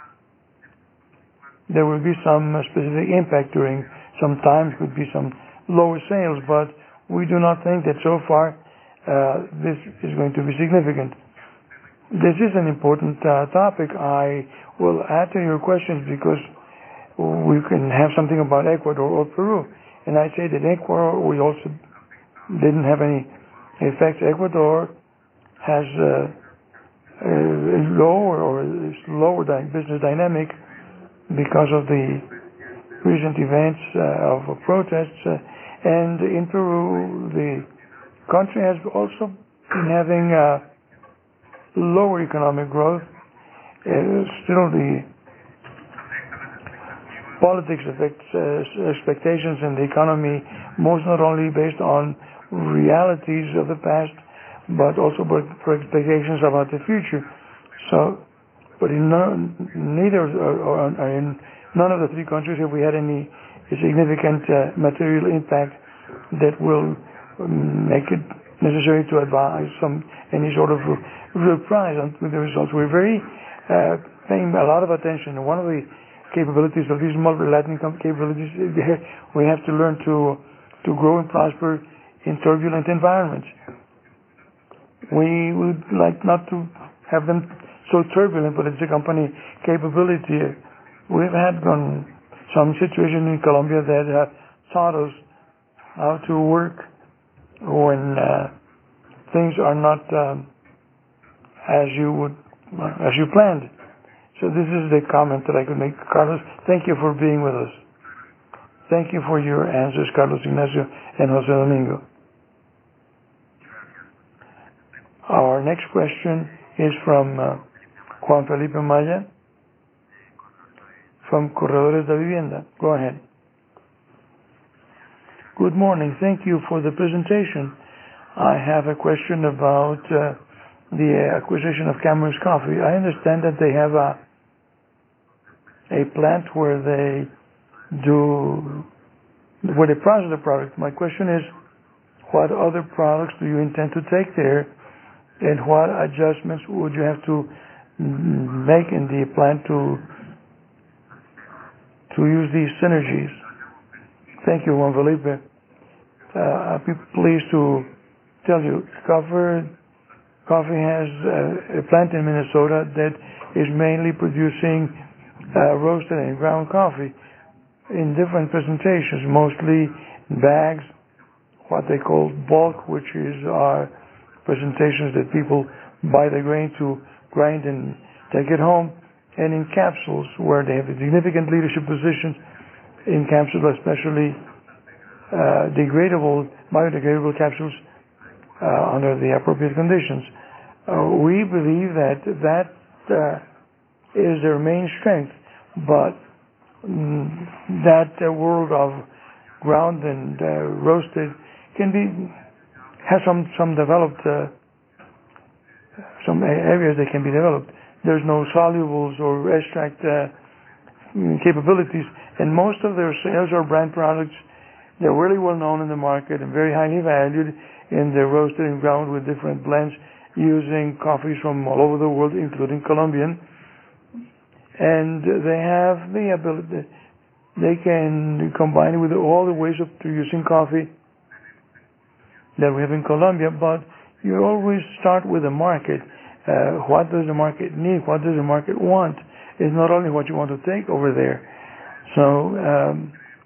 there will be some specific impact during some times, could be some lower sales, but we do not think that so far uh, this is going to be significant. This is an important uh, topic. I will add to your questions because we can have something about Ecuador or Peru. And I say that Ecuador, we also didn't have any effects. Ecuador has uh, a lower or slower business dynamic because of the recent events uh, of protests. Uh, and in Peru, the country has also been having uh, lower economic growth. Uh, still, the politics affects uh, expectations in the economy, most not only based on realities of the past, but also for expectations about the future. So, but in none, neither or, or in none of the three countries have we had any significant uh, material impact that will make it necessary to advise some any sort of reprise on the results. We're very uh, paying a lot of attention. And one of the capabilities of these multilateral capabilities, we have to learn to to grow and prosper in turbulent environments. We would like not to have them so turbulent, but it's a company capability. We've had um, some situation in Colombia that have taught us how to work when uh, things are not um, as you would as you planned. So this is the comment that I could make. Carlos, thank you for being with us. Thank you for your answers, Carlos Ignacio and Jose Domingo. Our next question is from uh, Juan Felipe Maya from Corredores de Vivienda. Go ahead. Good morning. Thank you for the presentation. I have a question about uh, the acquisition of Cameron's Coffee. I understand that they have a a plant where they do where they process the product. My question is, what other products do you intend to take there, and what adjustments would you have to make in the plant to to use these synergies? Thank you, Juan Felipe. Uh, I'd be pleased to tell you, Coffee, Coffee has a, a plant in Minnesota that is mainly producing uh, roasted and ground coffee in different presentations, mostly bags, what they call bulk, which is our presentations that people buy the grain to grind and take it home, and in capsules where they have a significant leadership position in capsules, especially uh, degradable, biodegradable capsules uh, under the appropriate conditions. Uh, we believe that that uh, is their main strength, but mm, that uh, world of ground and uh, roasted can be has some some developed uh, some areas that can be developed. There's no solubles or extract uh, capabilities, and most of their sales are brand products. They're really well known in the market and very highly valued in their roasted and ground with different blends using coffees from all over the world, including Colombian. And they have the ability, they can combine it with all the ways of producing coffee that we have in Colombia, but you always start with the market. Uh, what does the market need? What does the market want? It's not only what you want to take over there. So um,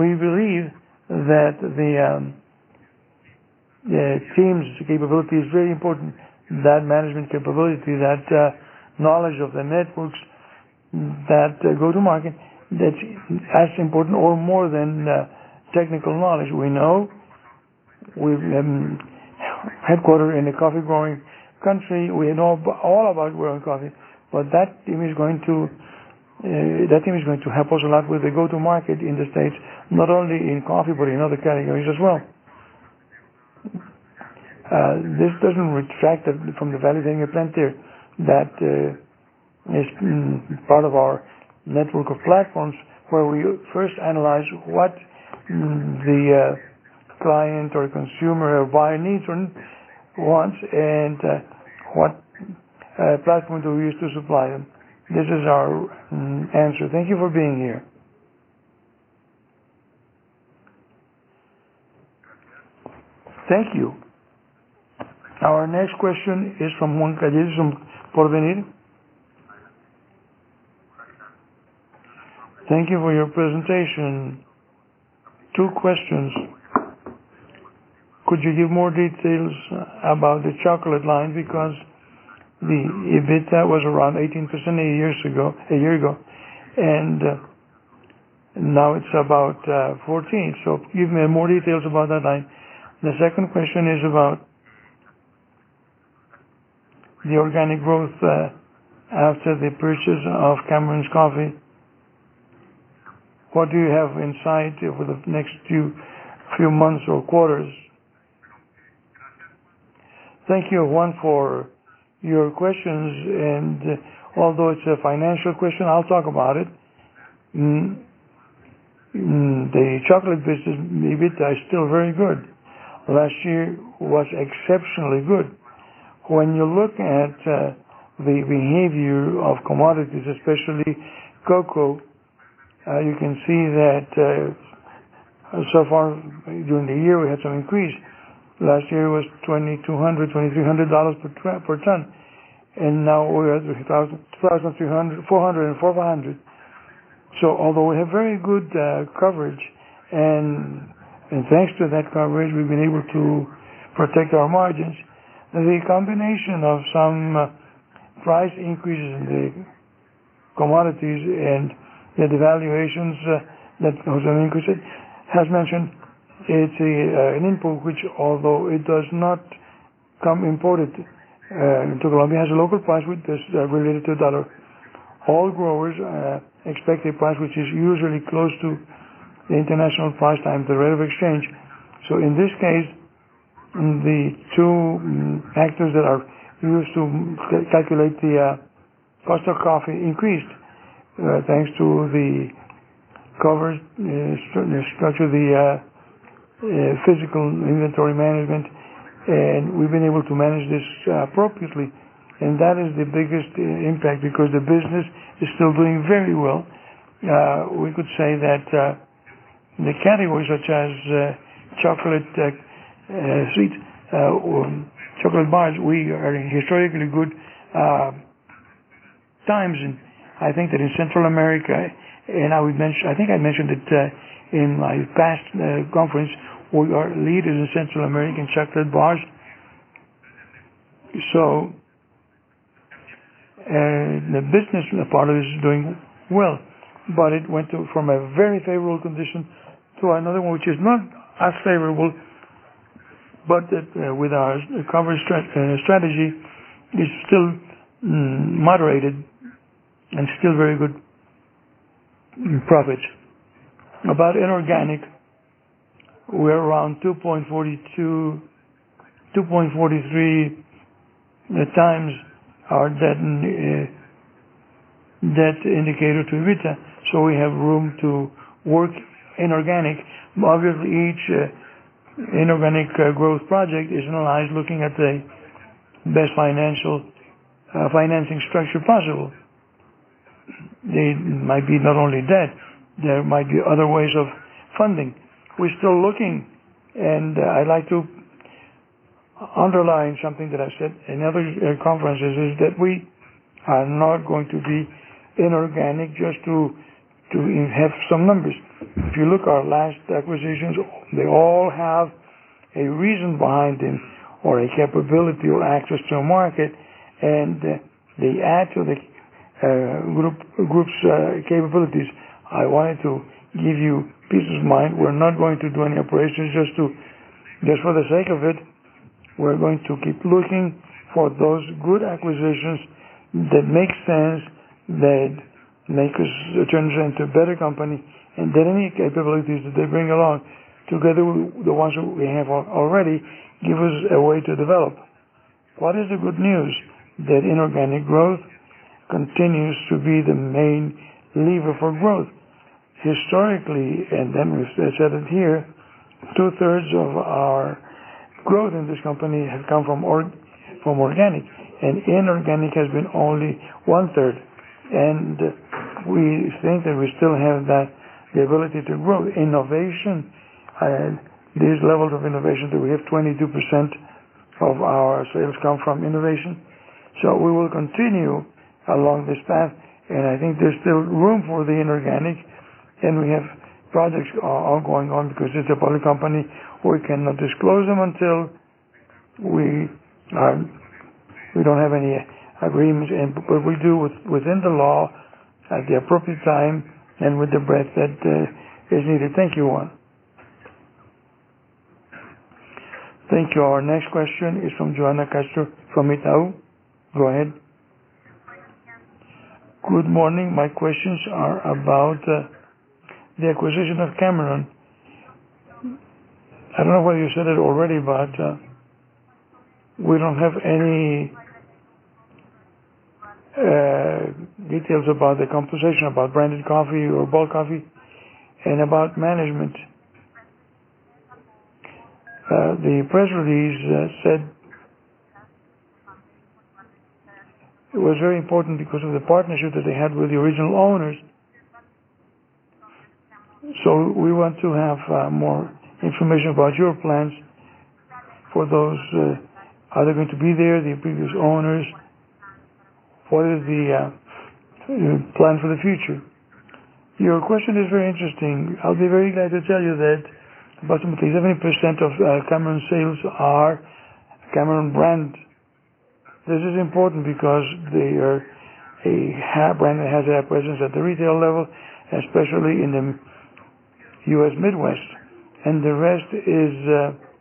we believe that the, um, the team's capability is very important. That management capability, that uh, knowledge of the networks, that uh, go-to-market, that's as important or more than uh, technical knowledge. We know we're um, headquartered in a coffee-growing country. We know all about growing coffee, but that team is going to uh, that team is going to help us a lot with the go-to-market in the States, not only in coffee but in other categories as well. Uh, this doesn't retract from the validating plant there. That uh, is mm, part of our network of platforms where we first analyze what mm, the uh, client or consumer or buyer needs or wants, and uh, what uh, platform do we use to supply them. This is our um, answer. Thank you for being here. Thank you. Our next question is from Juan Calles from Porvenir. Thank you for your presentation. Two questions. Could you give more details about the chocolate line, because the EBITDA was around eighteen percent a year ago, a year ago, and uh, now it's about uh, fourteen. So give me more details about that line. The second question is about the organic growth uh, after the purchase of Cameron's Coffee. What do you have in sight for the next few few months or quarters? Thank you, Juan, for your questions. And uh, although it's a financial question, I'll talk about it. Mm, mm, the chocolate business EBITDA is still very good. Last year was exceptionally good. When you look at uh, the behavior of commodities, especially cocoa, uh, you can see that uh, so far during the year we had some increase. Last year was twenty-two hundred dollars, twenty-three hundred dollars per, per ton, and now we're at two thousand three hundred, four hundred, and four hundred. So although we have very good uh, coverage, and, and thanks to that coverage we've been able to protect our margins, the combination of some uh, price increases in the commodities and the devaluations uh, that Jose Domingo has mentioned, it's a, uh, an input which, although it does not come imported uh, into Colombia, has a local price which is uh, related to the dollar. All growers uh, expect a price which is usually close to the international price times the rate of exchange. So in this case, the two um, factors that are used to calculate the uh, cost of coffee increased uh, thanks to the cover uh, st- structure, the uh, uh, physical inventory management, and we've been able to manage this uh, appropriately. And that is the biggest uh, impact, because the business is still doing very well. Uh, we could say that uh, the categories such as uh, chocolate, uh, uh, sweet uh, um, chocolate bars, we are in historically good uh, times. And I think that in Central America, and I would mention, I think I mentioned it uh, in my past uh, conference, we are leaders in Central American chocolate bars. So Uh, the business part of it is doing well, but it went to, from a very favorable condition to another one which is not as favorable, but that uh, with our coverage stra- uh, strategy is still mm, moderated and still very good profits. About inorganic, we're around two point four two, two point four three uh, times our debt, uh, debt indicator to EBITDA, so we have room to work inorganic. Obviously, each uh, inorganic uh, growth project is analyzed looking at the best financial uh, financing structure possible. They might be not only debt, there might be other ways of funding. We're still looking, and uh, I'd like to underline something that I said in other uh, conferences, is that we are not going to be inorganic just to to have some numbers. If you look at our last acquisitions, they all have a reason behind them, or a capability or access to a market, and uh, they add to the uh, group group's uh, capabilities. I wanted to give you peace of mind. We're not going to do any operations just to just for the sake of it. We're going to keep looking for those good acquisitions that make sense, that make us turn us into a better company, and that any capabilities that they bring along, together with the ones that we have already, give us a way to develop. What is the good news? That inorganic growth continues to be the main lever for growth. Historically, and then we've said it here, two-thirds of our growth in this company has come from or, from organic, and inorganic has been only one-third. And we think that we still have that the ability to grow. Innovation, uh, these levels of innovation that we have twenty-two percent of our sales come from innovation. So we will continue along this path, and I think there's still room for the inorganic, and we have projects all going on because it's a public company. We cannot disclose them until we are, we don't have any agreements, and but we do with, within the law at the appropriate time and with the breadth that uh, is needed. Thank you, Juan. Thank you. Our next question is from Joanna Castro from Itaú. Go ahead. Good morning. My questions are about uh, the acquisition of Cameron. I don't know whether you said it already, but uh, we don't have any uh, details about the composition, about branded coffee or bulk coffee, and about management. Uh, the press release uh, said it was very important because of the partnership that they had with the original owners. So we want to have uh, more information about your plans for those. Uh, are they going to be there, the previous owners? What is the uh, plan for the future? Your question is very interesting. I'll be very glad to tell you that approximately seventy percent of uh, Cameron sales are Cameron brand. This is important because they are a brand that has a presence at the retail level, especially in the U S Midwest, and the rest is uh,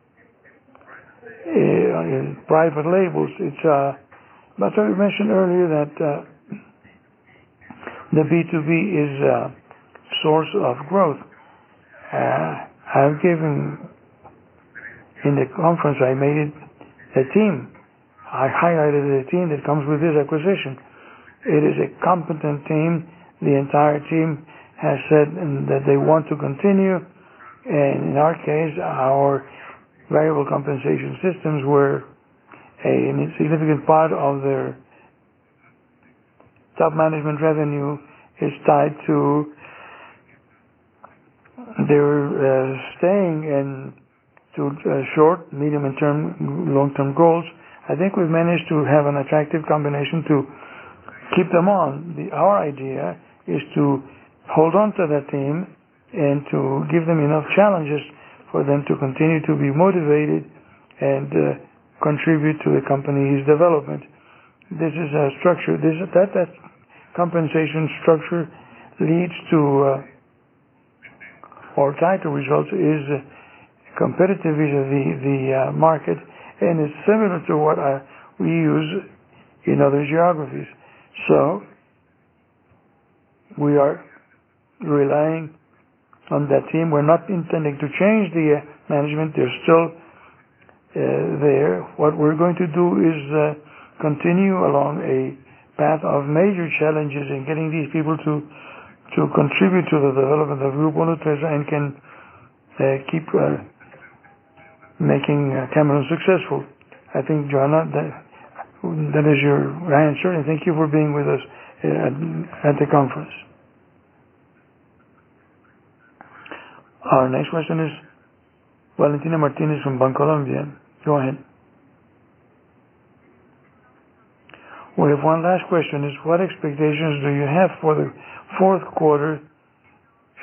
uh, private labels. It's uh, but I mentioned earlier that uh, the B two B is a source of growth. Uh, I've given in the conference I made it a team. I highlighted the team that comes with this acquisition. It is a competent team. The entire team has said that they want to continue, and in our case, our variable compensation systems were a significant part of their top management revenue is tied to their uh, staying and to uh, short, medium, and term, long-term goals. I think we've managed to have an attractive combination to keep them on. The, our idea is to hold on to that team and to give them enough challenges for them to continue to be motivated and uh, contribute to the company's development. This is a structure, this, that, that compensation structure leads to uh, or tied to results is uh, competitive vis-a-vis the uh, market, and it's similar to what uh, we use in other geographies. So we are relying on that team. We're not intending to change the uh, management. They're still uh, there. What we're going to do is uh, continue along a path of major challenges in getting these people to to contribute to the development of Grupo Nutresa and can uh, keep uh, making uh, Cameron successful. I think, Joanna, that, that is your answer, and thank you for being with us uh, at, at the conference. Our next question is Valentina Martinez from Bancolombia. Go ahead. We have one last question. Is what expectations do you have for the fourth quarter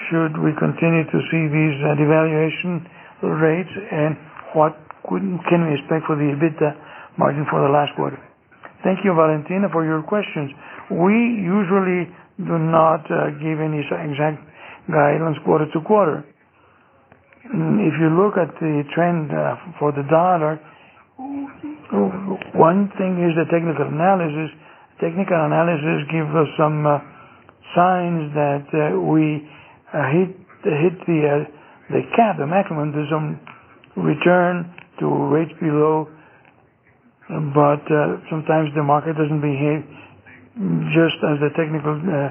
should we continue to see these uh, devaluation rates, and what could, can we expect for the EBITDA margin for the last quarter? Thank you, Valentina, for your questions. We usually do not uh, give any exact guidance quarter to quarter. If you look at the trend uh, for the dollar, one thing is the technical analysis. Technical analysis gives us some uh, signs that uh, we uh, hit hit the uh, the cap, the maximum. There's some return to rates below, but uh, sometimes the market doesn't behave just as the technical uh,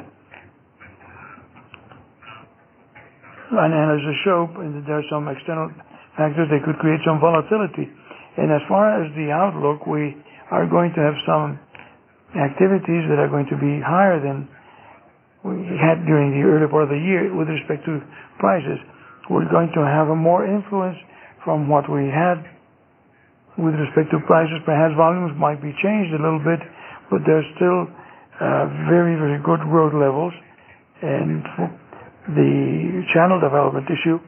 analysis show. There are some external factors that could create some volatility. And as far as the outlook, we are going to have some activities that are going to be higher than we had during the early part of the year with respect to prices. We're going to have a more influence from what we had with respect to prices. Perhaps volumes might be changed a little bit, but there's still uh, very, very good growth levels. And the channel development issue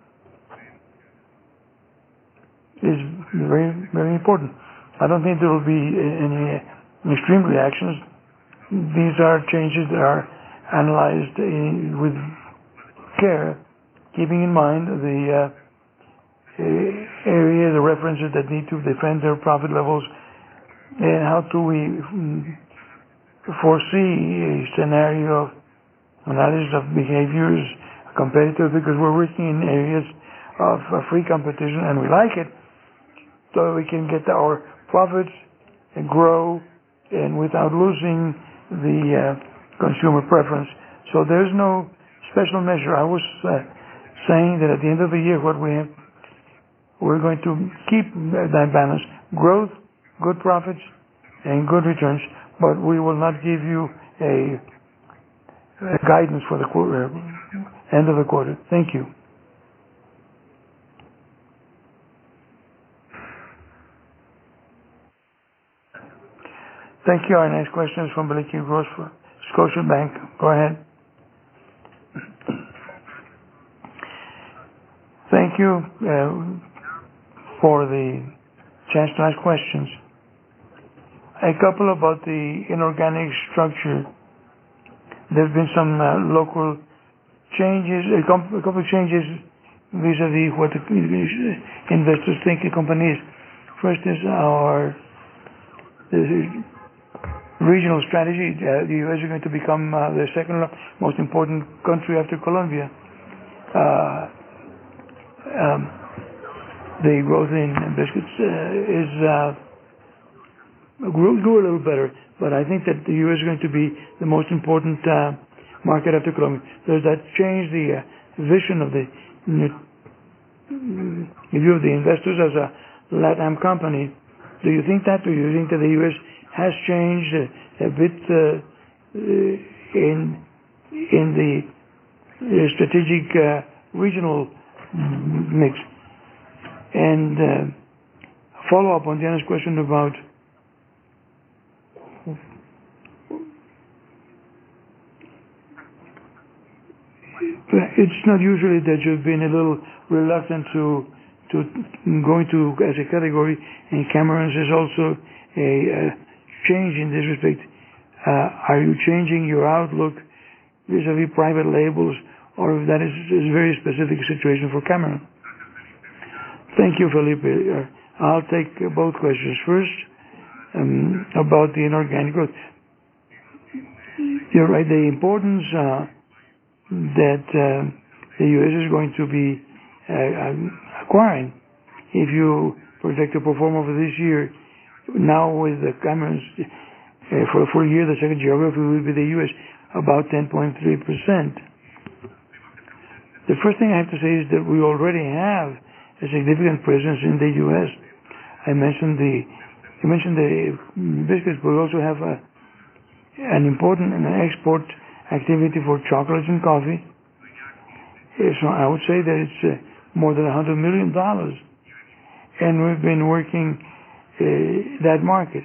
is very, very important. I don't think there will be any extreme reactions. These are changes that are analyzed in, with care, keeping in mind the uh, area, the references that need to defend their profit levels, and how do we foresee a scenario of analysis of behaviors, competitors, because we're working in areas of uh, free competition, and we like it, so we can get our profits and grow, and without losing the uh, consumer preference. So there's no special measure. I was uh, saying that at the end of the year, what we have, we're going to keep that balance: growth, good profits, and good returns. But we will not give you a, a guidance for the quarter, end of the quarter. Thank you. Thank you. Our next question is from Beliki Gross for Scotiabank. Go ahead. Thank you uh, for the chance to ask questions. A couple about the inorganic structure. There's been some uh, local changes, a, com- a couple of changes vis-a-vis what the investors think a company is. First is our regional strategy. Uh, the U S is going to become uh, the second most important country after Colombia. Uh, um, the growth in biscuits uh, is uh, grew, grew a little better, but I think that the U S is going to be the most important uh, market after Colombia. Does that change the uh, vision of the uh, view of the investors as a LatAm company? Do you think that? Do you think that the U S has changed a, a bit uh, in in the uh, strategic uh, regional mix? And uh, follow up on Diana's question about it's not usually that you've been a little reluctant to to go into as a category, and Cameron's is also a, a change in this respect. Uh, are you changing your outlook vis-a-vis private labels, or if that is, is a very specific situation for Cameron? Thank you, Felipe. Uh, I'll take uh, both questions. First, um, about the inorganic growth. You're right, the importance uh, that uh, the U S is going to be uh, acquiring. If you project the performance of this year, now with the Cameron's, uh, for a full year, the second geography will be the U S, about ten point three percent. The first thing I have to say is that we already have a significant presence in the U S. I mentioned the, you mentioned the biscuits, but we also have a, an important an export activity for chocolates and coffee. So I would say that it's uh, more than one hundred million dollars. And we've been working uh, that market.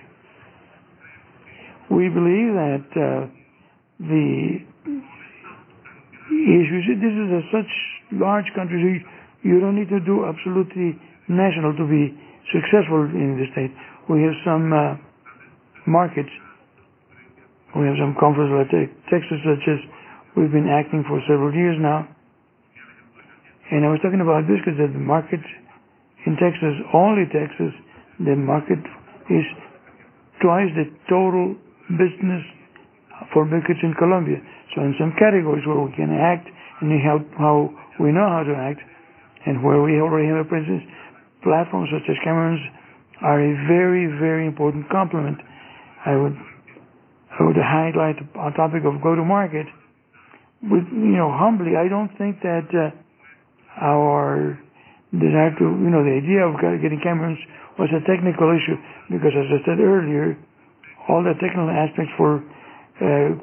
We believe that uh, the issues. This is a such large country, so you, you don't need to do absolutely national to be successful in the state. We have some uh, markets. We have some conferences like Texas, such as we've been acting for several years now. And I was talking about biscuits, that the market in Texas, only Texas, the market is twice the total business for biscuits in Colombia. So in some categories where we can act and how, how we know how to act, and where we already have a presence, platforms such as Cameron's are a very, very important complement. I would I would highlight a topic of go-to-market. With, you know, humbly, I don't think that uh, our desire to, you know, the idea of getting Cameron's was a technical issue, because as I said earlier, all the technical aspects for uh,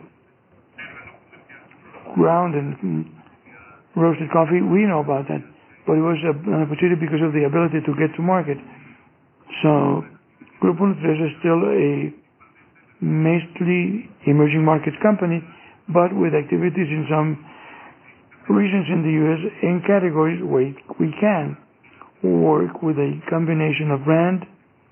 ground and roasted coffee, we know about that. But it was a, an opportunity because of the ability to get to market. So, Grupo Nutresa is still a mostly emerging markets company, but with activities in some regions in the U S in categories where we can work with a combination of brand,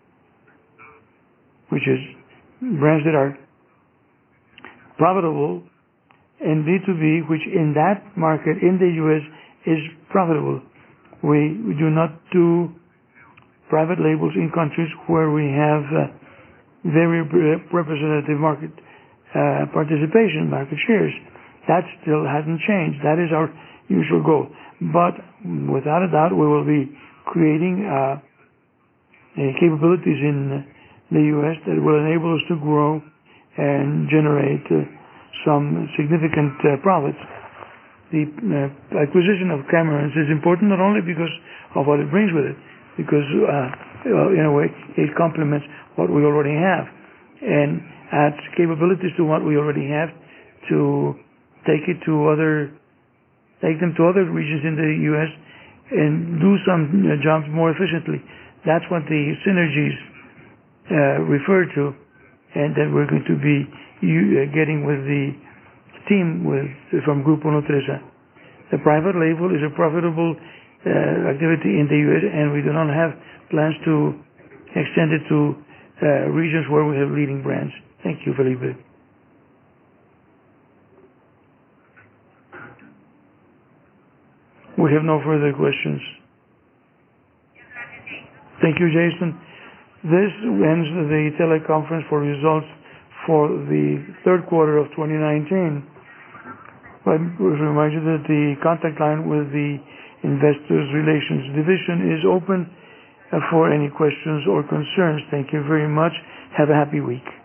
which is brands that are profitable, and B two B, which in that market in the U S is profitable. We, we do not do private labels in countries where we have uh, very representative market uh, participation, market shares. That still hasn't changed. That is our usual goal. But without a doubt, we will be creating uh, capabilities in the U S that will enable us to grow and generate uh, some significant uh, profits. The uh, acquisition of Cameron's is important not only because of what it brings with it, because uh, in a way it complements what we already have and adds capabilities to what we already have to take it to other, take them to other regions in the U S and do some uh, jobs more efficiently. That's what the synergies uh, refer to, and that we're going to be uh, getting with the team with from Grupo Nutresa. The private label is a profitable uh, activity in the U S, and we do not have plans to extend it to uh, regions where we have leading brands. Thank you, Felipe. We have no further questions. Thank you, Jason. This ends the teleconference for results for the third quarter of twenty nineteen. I would remind you that the contact line with the Investors Relations Division is open for any questions or concerns. Thank you very much. Have a happy week.